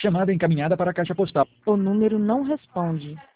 Chamada encaminhada para a caixa postal. O número não responde.